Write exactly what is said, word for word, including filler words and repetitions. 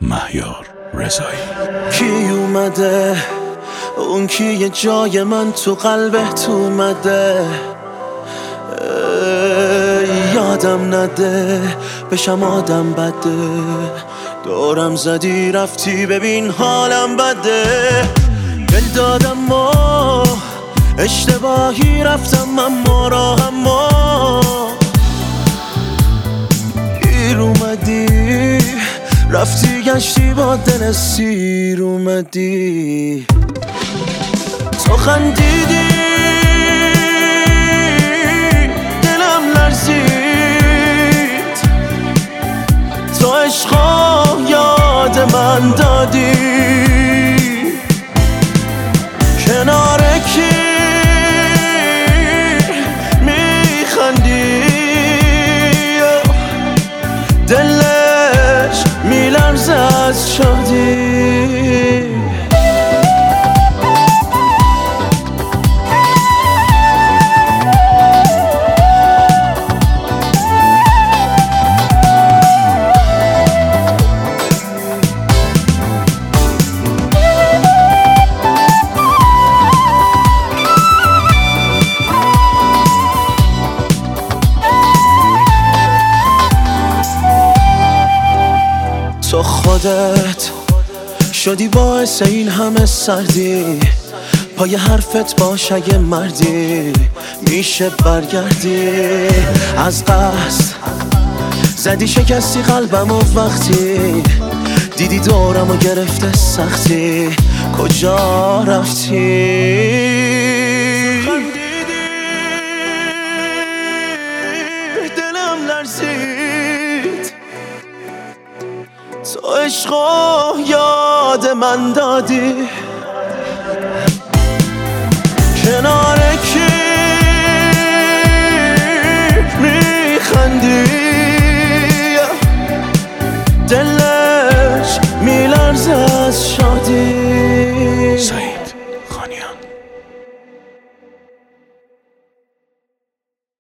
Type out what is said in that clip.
مهیار رضایی. کی اومده اون کی یه جای من تو قلبت اومده، یادم نده بشم آدم بده، دورم زدی رفتی ببین حالم بده. دل دادم و اشتباهی رفتم اما راهم ما گیر اومدی، رفتی گشتی با دل سیر اومدی. تو خندیدی دلم لرزید، تو عشقا یاد من دادی، کنار کی میخندی دلش میلرزه از شادی. تو خودت شدی باعث این همه سردی، پای حرفت باش اگه مردی میشه برگردی. از قصد زدی شکستی قلبم و وقتی دیدی دورم و گرفته سختی کجا رفتی؟ دلم لرزید، تو عشقا یاد من دادی.